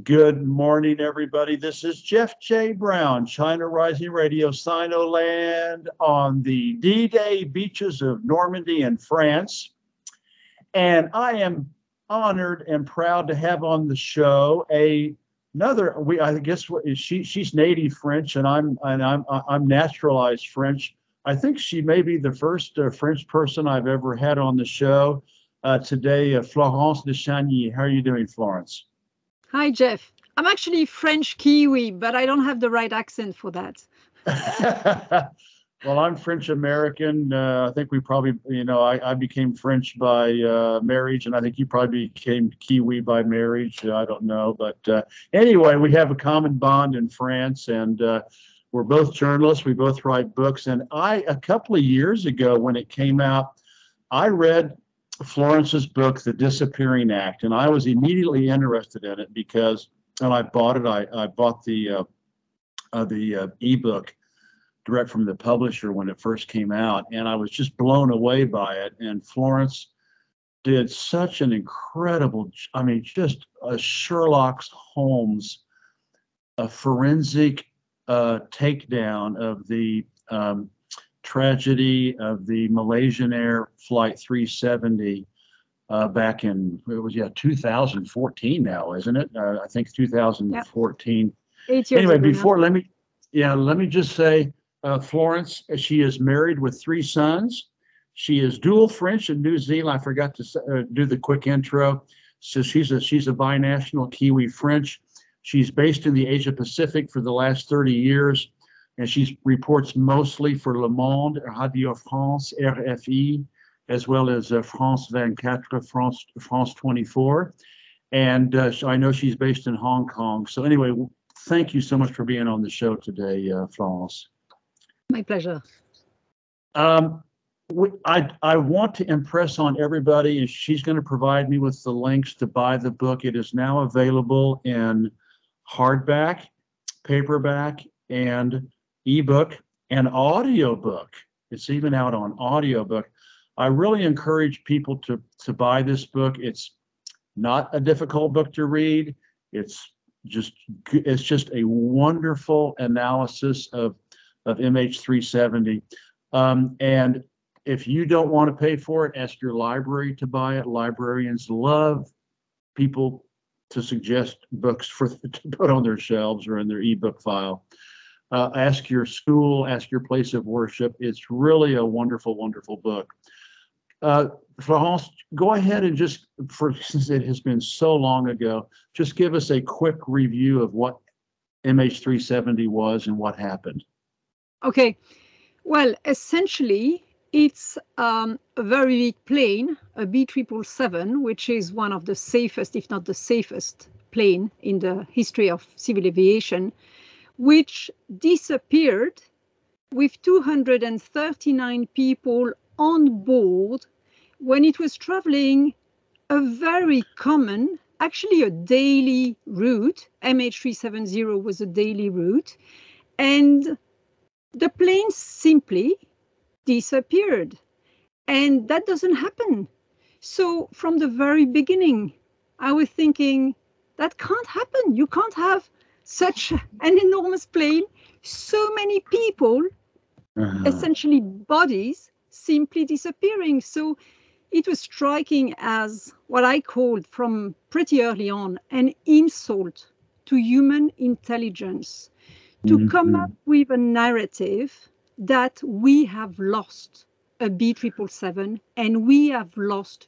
Good morning, everybody. This is Jeff J. Brown, China Rising Radio, Sinoland on the D-Day beaches of Normandy in France. And I am honored and proud to have on the show I guess she's native French and I'm naturalized French. I think she may be the first French person I've ever had on the show today, Florence de Chagny. How are you doing, Florence? Hi, Jeff. I'm actually French Kiwi, but I don't have the right accent for that. Well, I'm French American. I think we probably, I became French by marriage, and I think you probably became Kiwi by marriage. I don't know. But anyway, we have a common bond in France, and we're both journalists. We both write books. And a couple of years ago, when it came out, I read Florence's book, The Disappearing Act, and I was immediately interested in it because, and I bought it. I bought the ebook direct from the publisher when it first came out, and I was just blown away by it. And Florence did such an incredible, just a Sherlock Holmes, a forensic takedown of the tragedy of the Malaysian Air Flight 370 back in, 2014 now, isn't it? I think 2014. Yeah. 8 years anyway, ago before, now. let me just say, Florence, she is married with 3 sons. She is dual French and New Zealand. I forgot to do the quick intro. So she's a binational Kiwi French. She's based in the Asia Pacific for the last 30 years. And she reports mostly for Le Monde, Radio France, RFI, as well as France 24, France 24. And so I know she's based in Hong Kong. So anyway, thank you so much for being on the show today, Florence. My pleasure. I want to impress on everybody, and she's going to provide me with the links to buy the book. It is now available in hardback, paperback, and ebook and audiobook. It's even out on audiobook. I really encourage people to buy this book. It's not a difficult book to read. It's just a wonderful analysis of MH370. And if you don't want to pay for it, ask your library to buy it. Librarians love people to suggest books to put on their shelves or in their ebook file. Ask your school, ask your place of worship. It's really a wonderful, wonderful book. Florence, go ahead and since it has been so long ago, just give us a quick review of what MH370 was and what happened. Okay. Well, essentially, it's a very big plane, a B777, which is one of the safest, if not the safest, plane in the history of civil aviation, which disappeared with 239 people on board when it was traveling a very common, actually a daily route. MH370 was a daily route, and the plane simply disappeared. And that doesn't happen. So from the very beginning, I was thinking, that can't happen. You can't have such an enormous plane, so many people, essentially bodies, simply disappearing. So it was striking as what I called from pretty early on an insult to human intelligence, to come up with a narrative that we have lost a B777 and we have lost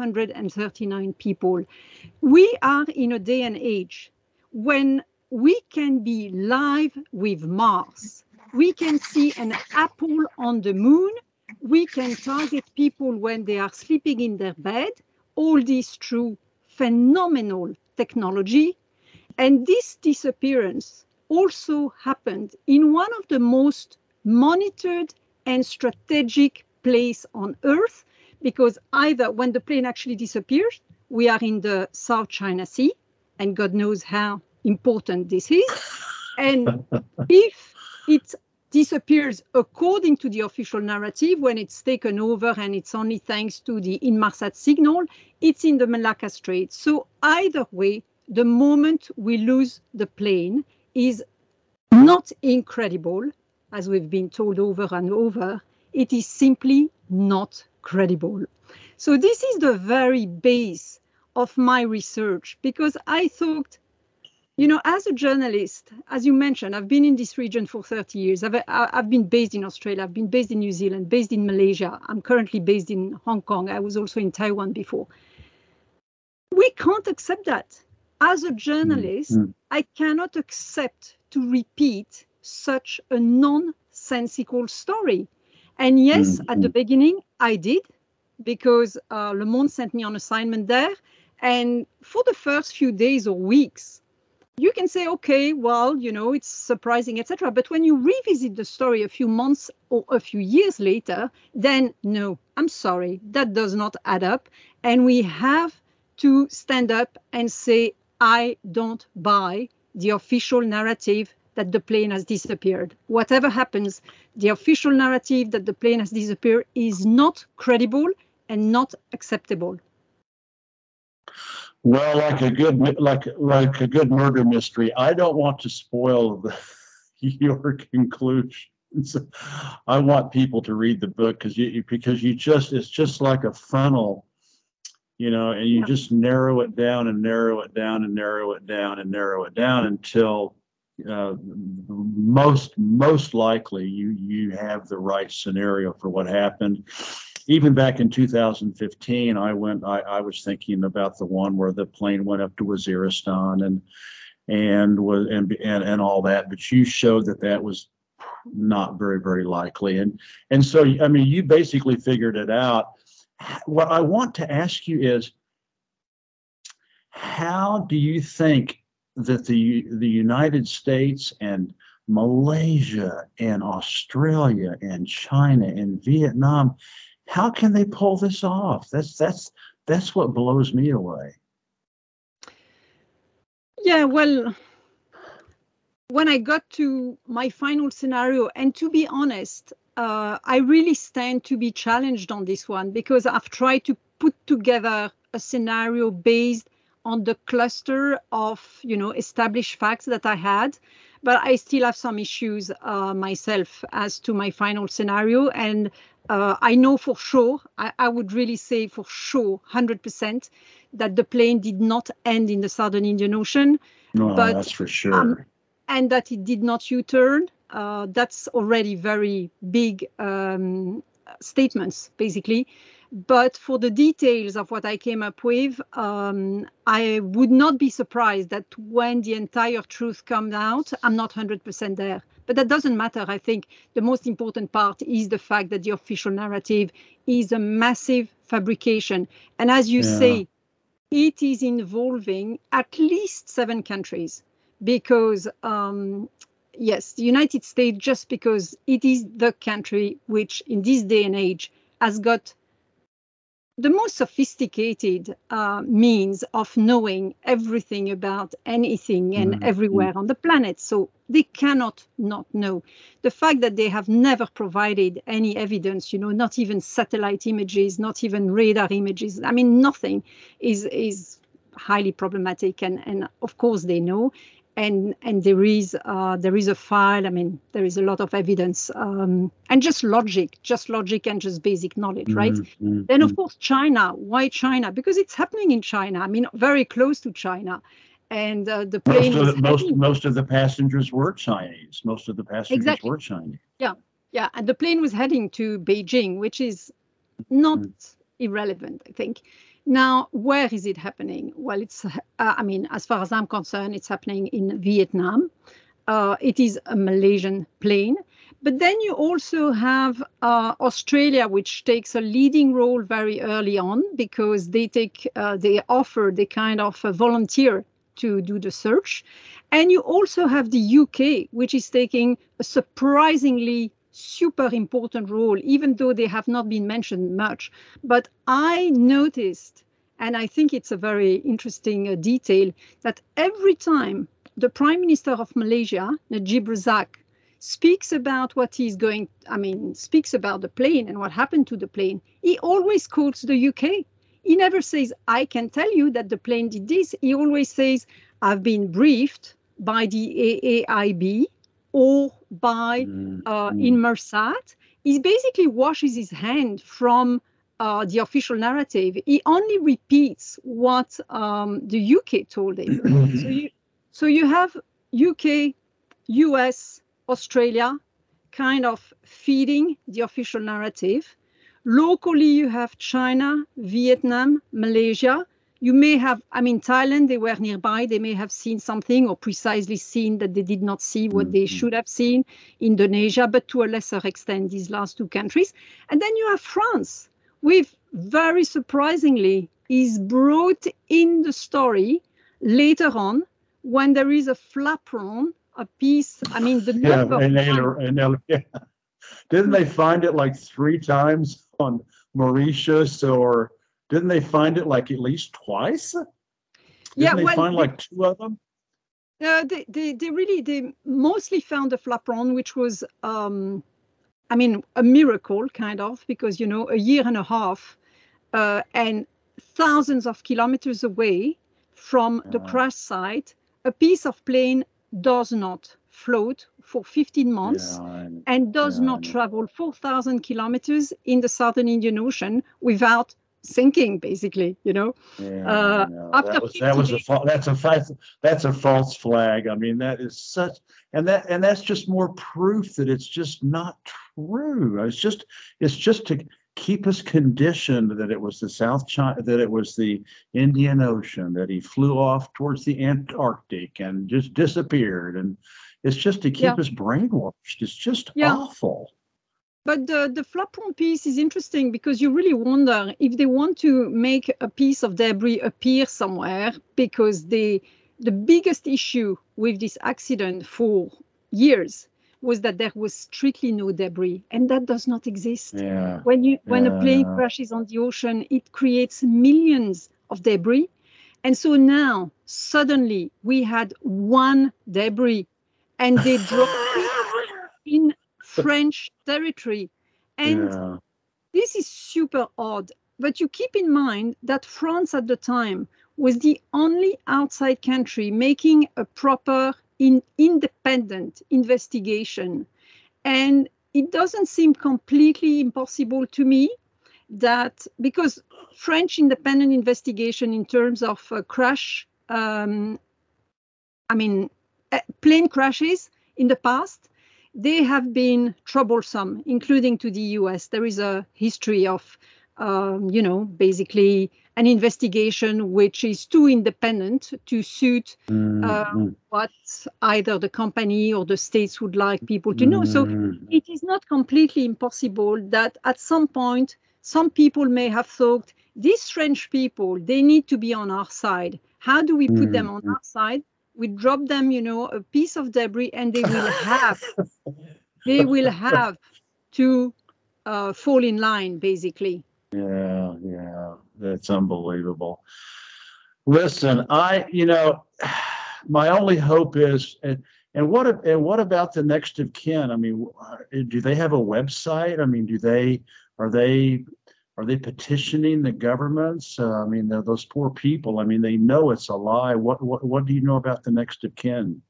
239 people. We are in a day and age when we can be live with Mars. We can see an apple on the moon. We can target people when they are sleeping in their bed. All this through phenomenal technology. And this disappearance also happened in one of the most monitored and strategic place on Earth, because either when the plane actually disappears, we are in the South China Sea, and God knows how important this is. And if it disappears according to the official narrative, when it's taken over and it's only thanks to the Inmarsat signal, it's in the Malacca Strait. So either way, the moment we lose the plane is not incredible, as we've been told over and over. It is simply not credible. So this is the very base of my research, because I thought, you know, as a journalist, as you mentioned, I've been in this region for 30 years. I've been based in Australia, I've been based in New Zealand, based in Malaysia. I'm currently based in Hong Kong. I was also in Taiwan before. We can't accept that. As a journalist, I cannot accept to repeat such a nonsensical story. And yes, at the beginning, I did, because Le Monde sent me on assignment there. And for the first few days or weeks, you can say, okay, well, you know, it's surprising, etc. But when you revisit the story a few months or a few years later, then no, I'm sorry, that does not add up. And we have to stand up and say, I don't buy the official narrative that the plane has disappeared. Whatever happens, the official narrative that the plane has disappeared is not credible and not acceptable. Well, like a good murder mystery, I don't want to spoil your conclusions. I want people to read the book because it's just like a funnel, you know, and you just narrow it down and narrow it down and narrow it down and narrow it down until most likely you have the right scenario for what happened. Even back in 2015, I was thinking about the one where the plane went up to Waziristan and all that, but you showed that was not very likely, and so I mean you basically figured it out. What I want to ask you is, how do you think that the United States and Malaysia and Australia and China and Vietnam, how can they pull this off? That's what blows me away. Yeah, well, when I got to my final scenario, and to be honest, I really stand to be challenged on this one, because I've tried to put together a scenario based on the cluster of, you know, established facts that I had, but I still have some issues myself as to my final scenario. And I know for sure, I would really say for sure, 100%, that the plane did not end in the Southern Indian Ocean. No, but, that's for sure. And that it did not U-turn. That's already very big statements, basically. But for the details of what I came up with, I would not be surprised that when the entire truth comes out, I'm not 100% there. But that doesn't matter. I think the most important part is the fact that the official narrative is a massive fabrication. And as you say, it is involving at least 7 countries, because yes, the United States, just because it is the country which in this day and age has got the most sophisticated means of knowing everything about anything and everywhere on the planet. So they cannot not know. The fact that they have never provided any evidence, you know, not even satellite images, not even radar images, I mean, nothing is highly problematic. And of course they know. And there is a file. I mean, there is a lot of evidence, and just logic and just basic knowledge, right? Then, of course, China. Why China? Because it's happening in China. I mean, very close to China, and the plane most of the passengers were Chinese. Most of the passengers were Chinese. Yeah, and the plane was heading to Beijing, which is not irrelevant, I think. Now, where is it happening? Well, it's, I mean, as far as I'm concerned, it's happening in Vietnam. It is a Malaysian plane. But then you also have Australia, which takes a leading role very early on, because they kind of volunteer to do the search. And you also have the UK, which is taking a surprisingly super important role, even though they have not been mentioned much. But I noticed, and I think it's a very interesting detail, that every time the Prime Minister of Malaysia, Najib Razak, speaks about speaks about the plane and what happened to the plane, he always quotes the UK. He never says, I can tell you that the plane did this. He always says, I've been briefed by the AAIB or by Inmarsat. He basically washes his hand from the official narrative. He only repeats what the UK told him. So you have UK, US, Australia kind of feeding the official narrative. Locally, you have China, Vietnam, Malaysia. You may have, I mean, Thailand, they were nearby. They may have seen something or precisely seen that they did not see what they should have seen. Indonesia, but to a lesser extent, these last two countries. And then you have France, with very surprisingly, is brought in the story later on when there is a flaperon, a piece, I mean, the number Didn't they find it like 3 times on Mauritius, or didn't they find it like at least twice? Didn't they find like 2 of them? They mostly found the flaperon, which was, I mean, a miracle kind of, because, you know, a year and a half and thousands of kilometers away from the crash site, a piece of plane does not float for 15 months and does not travel 4,000 kilometers in the southern Indian Ocean without sinking, basically, you know. That's a false flag. I mean, that is such, and that's just more proof that it's just not true. It's just to keep us conditioned that it was the South China, that it was the Indian Ocean, that he flew off towards the Antarctic and just disappeared, and it's just to keep us brainwashed. It's just awful. But the flaperon piece is interesting because you really wonder if they want to make a piece of debris appear somewhere, because the biggest issue with this accident for years was that there was strictly no debris, and that does not exist. When a plane crashes on the ocean, it creates millions of debris. And so now suddenly we had one debris, and they dropped it in French territory. And this is super odd. But you keep in mind that France at the time was the only outside country making a proper independent investigation. And it doesn't seem completely impossible to me that, because French independent investigation in terms of crash, plane crashes in the past, they have been troublesome, including to the US. There is a history of, basically an investigation which is too independent to suit what either the company or the states would like people to know. So it is not completely impossible that at some point, some people may have thought, these French people, they need to be on our side. How do we put them on our side? We drop them, a piece of debris, and they will have to fall in line, basically. Yeah, that's unbelievable. Listen, my only hope is, and what about the next of kin? I mean, do they have a website? I mean, are they petitioning the governments? I mean, those poor people. I mean, they know it's a lie. What do you know about the next of kin?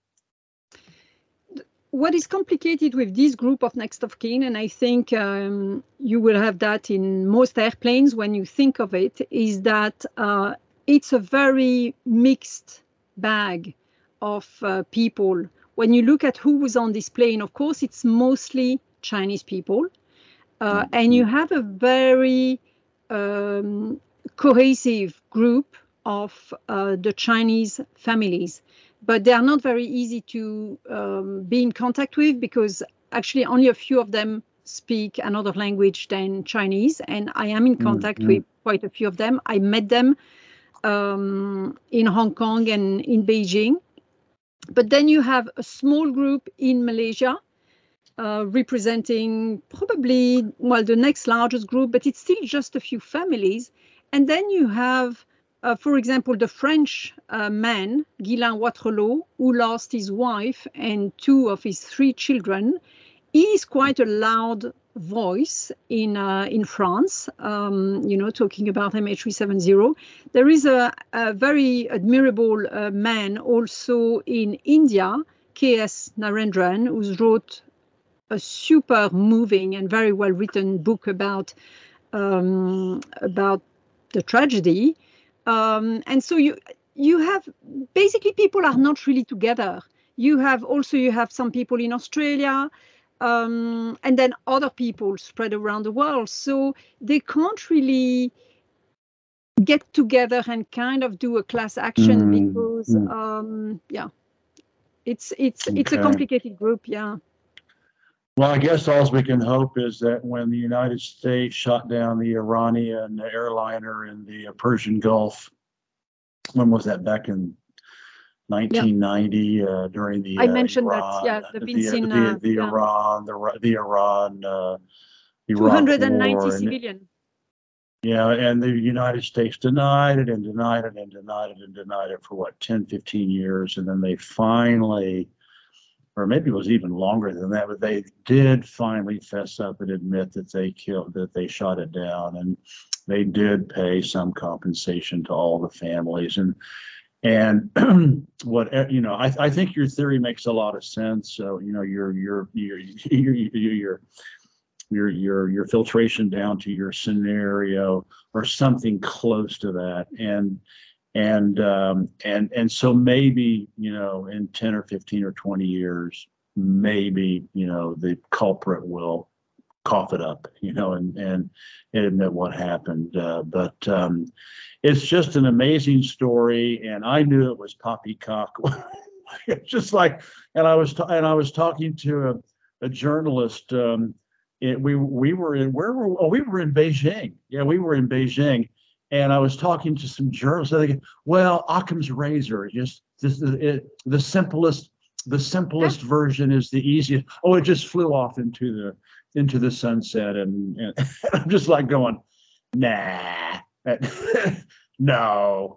What is complicated with this group of next of kin, and I think you will have that in most airplanes when you think of it, is that it's a very mixed bag of people. When you look at who was on this plane, of course, it's mostly Chinese people. And you have a very cohesive group of the Chinese families. But they are not very easy to be in contact with, because actually only a few of them speak another language than Chinese. And I am in contact with quite a few of them. I met them in Hong Kong and in Beijing. But then you have a small group in Malaysia, representing probably, the next largest group, but it's still just a few families. And then you have, for example, the French man, Guylain Watrelot, who lost his wife and 2 of his 3 children. He is quite a loud voice in France, talking about MH370. There is a very admirable man also in India, K.S. Narendran, who's wrote a super moving and very well written book about the tragedy. And so you have basically people are not really together. You have some people in Australia, and then other people spread around the world. So they can't really get together and kind of do a class action because it's a complicated group. Yeah. Well, I guess all we can hope is that when the United States shot down the Iranian airliner in the Persian Gulf, when was that? Back in 1990, during the I mentioned Iran, that, the Benzin, the Iran 290 war, civilian. And the United States denied it and denied it and denied it and denied it for what, 10, 15 years, and then they finally, or maybe it was even longer than that, but they did finally fess up and admit that they shot it down, and they did pay some compensation to all the families. And what, I think your theory makes a lot of sense. So, your filtration down to your scenario or something close to that. And so maybe, in 10 or 15 or 20 years, maybe, the culprit will cough it up, and admit what happened. But it's just an amazing story. And I knew it was poppycock. It's just like, and I was talking to a journalist. We were in, we were in Beijing. Yeah, we were in Beijing. And I was talking to some journalists. I think, well, Occam's razor, the simplest version is the easiest. Oh, it just flew off into the sunset, and I'm just like going, nah, no.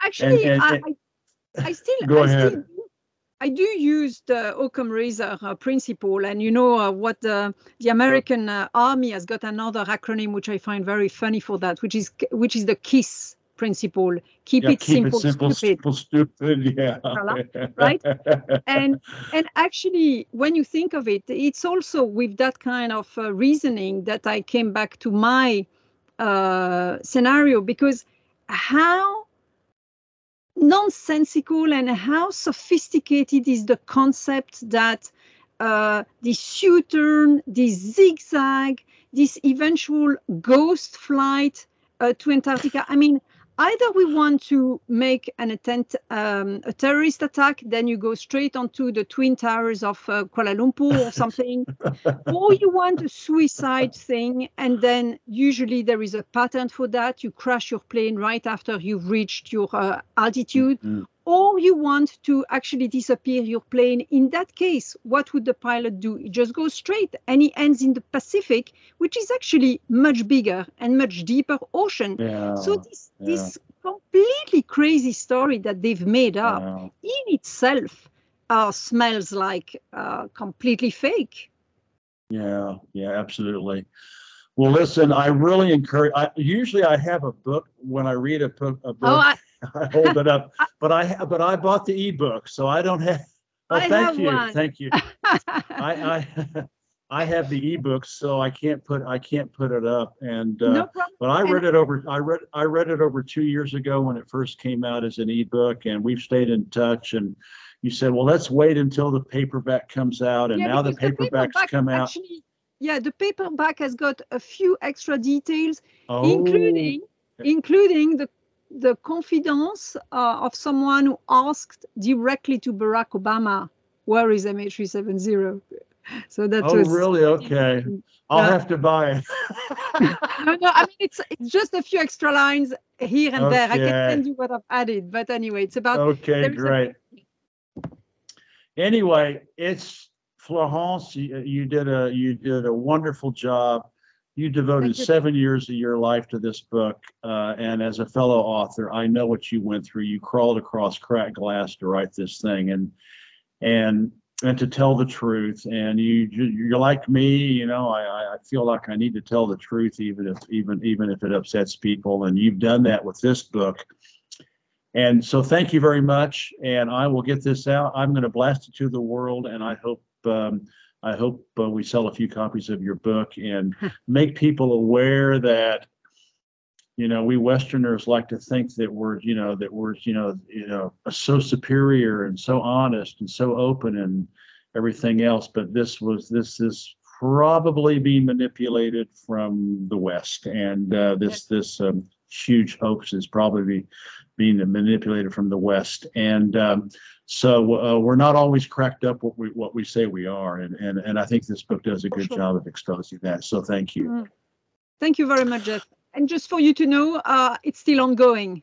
Go ahead. I do use the Occam razor principle, and what the American Army has got another acronym which I find very funny for that, which is the KISS principle. Keep it simple, stupid. Yeah. Right. And actually, when you think of it, it's also with that kind of reasoning that I came back to my scenario, because how nonsensical and how sophisticated is the concept that this U-turn, this zigzag, this eventual ghost flight to Antarctica. I mean, either we want to make an attempt, a terrorist attack, then you go straight onto the Twin Towers of Kuala Lumpur or something, or you want a suicide thing, and then usually there is a pattern for that. You crash your plane right after you've reached your altitude, or you want to actually disappear your plane. In that case, what would the pilot do? He just goes straight, and he ends in the Pacific, which is actually much bigger and much deeper ocean. Yeah, so this completely crazy story that they've made up in itself smells like completely fake. Yeah, absolutely. Well, listen, I really encourage. Usually I have a book when I read a book. I hold it up, but I bought the ebook, so I don't have. Oh, thank you. I have the ebook, so I can't put it up. And no problem. But I read it over 2 years ago when it first came out as an ebook, and we've stayed in touch. And you said, well, let's wait until the paperback comes out, and now the paperback's come out. Actually, yeah, the paperback has got a few extra details, including the confidence of someone who asked directly to Barack Obama, where is MH370? So that was really? Okay. I'll have to buy it. No, I mean, it's just a few extra lines here and there. I can send you what I've added, but anyway, it's about. Okay, great. Anyway, it's Florence. You did a wonderful job. You devoted 7 years of your life to this book, and as a fellow author, I know what you went through. You crawled across cracked glass to write this thing, and and to tell the truth. And you're like me, you know, I feel like I need to tell the truth, even if it upsets people. And you've done that with this book. And so thank you very much. And I will get this out. I'm going to blast it to the world. And I hope we sell a few copies of your book and make people aware that, you know, we Westerners like to think that we're so superior and so honest and so open and everything else. But this is probably being manipulated from the West, and this huge hoax is probably being manipulated from the West. And so we're not always cracked up what we say we are. And I think this book does a good job of exposing that. So thank you. Thank you very much, Jeff. And just for you to know, it's still ongoing.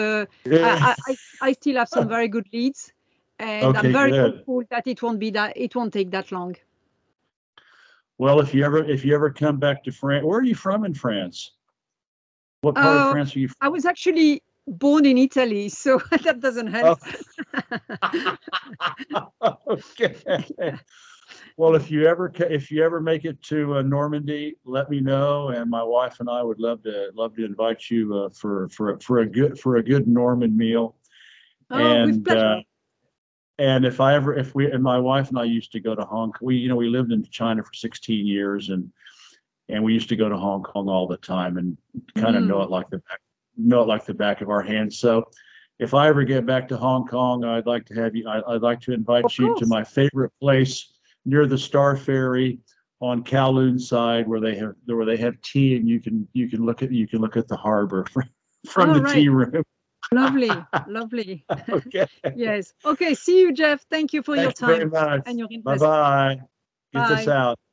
I still have some very good leads, and Okay, I'm very good. hopeful that it won't take that long. Well, if you ever come back to France, where are you from in France? What part of France are you from? I was actually born in Italy, so that doesn't help. Oh. Okay. Well, if you ever make it to Normandy, let me know, and my wife and I would love to invite you for a good Norman meal. Oh, with pleasure. And my wife and I used to go to Hong Kong. We lived in China for 16 years, and we used to go to Hong Kong all the time and kind of know it like the back of our hands. So if I ever get back to Hong Kong, I'd like to have you. I'd like to invite you to my favorite place near the Star Ferry on Kowloon side, where they have tea, and you can look at the harbor from the tea room. Lovely. Okay. Yes. Okay. See you, Jeff. Thank you for your time very much. and your interest. Bye-bye. Get this out.